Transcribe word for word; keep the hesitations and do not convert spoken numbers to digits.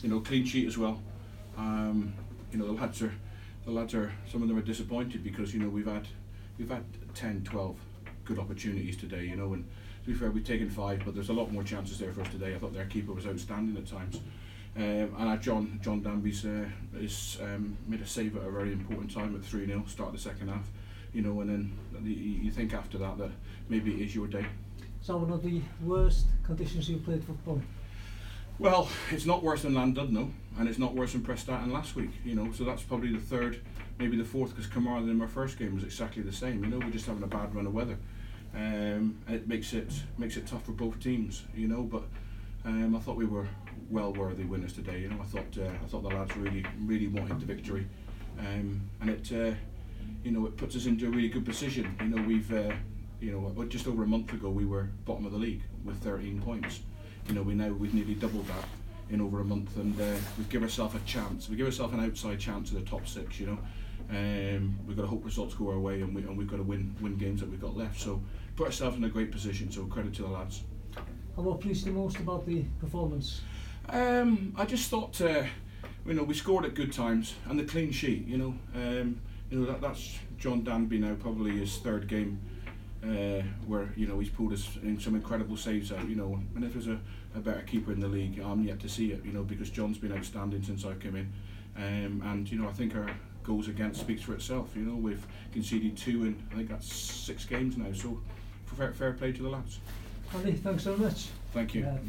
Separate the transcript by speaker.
Speaker 1: you know, clean sheet as well. Um, you know, the lads are, the lads are, some of them are disappointed because, you know, we've had, we've had ten, twelve good opportunities today, you know, and to be fair, we've taken five, but there's a lot more chances there for us today. I thought their keeper was outstanding at times. Um, and our John, John Danby's uh, is, um, made a save at a very important time at three nil, start of the second half, you know, and then you, you think after that that maybe it is your day.
Speaker 2: So one of the worst conditions you played football?
Speaker 1: Well, it's not worse than Llandudno, and it's not worse than Prestatyn last week, you know, so that's probably the third, maybe the fourth, because Carmarthen in our first game was exactly the same, you know, we're just having a bad run of weather. Um, and it makes it makes it tough for both teams, you know, but um, I thought we were well worthy winners today, you know, I thought uh, I thought the lads really, really wanted the victory, um, and it, uh, you know, it puts us into a really good position, you know, we've, uh, you know, just over a month ago we were bottom of the league with thirteen points. You know, we now we've nearly doubled that in over a month, and uh, we've given ourselves a chance. We give ourselves an outside chance of the top six. You know, um, we've got to hope results go our way, and, we, and we've got to win win games that we've got left. So put ourselves in a great position. So credit to the lads.
Speaker 2: And what pleased you most about the performance?
Speaker 1: Um, I just thought, uh, you know, we scored at good times, and the clean sheet. You know, um, you know that that's John Danby now, probably his third game. Uh, where you know he's pulled us in some incredible saves out, you know, and if there's a, a better keeper in the league, I'm yet to see it, you know, because John's been outstanding since I came in, um, and you know I think our goals against speaks for itself. You know, we've conceded two in I think that's six games now, so fair, fair play to the lads.
Speaker 2: Andy, thanks so much.
Speaker 1: Thank you.
Speaker 2: Yeah.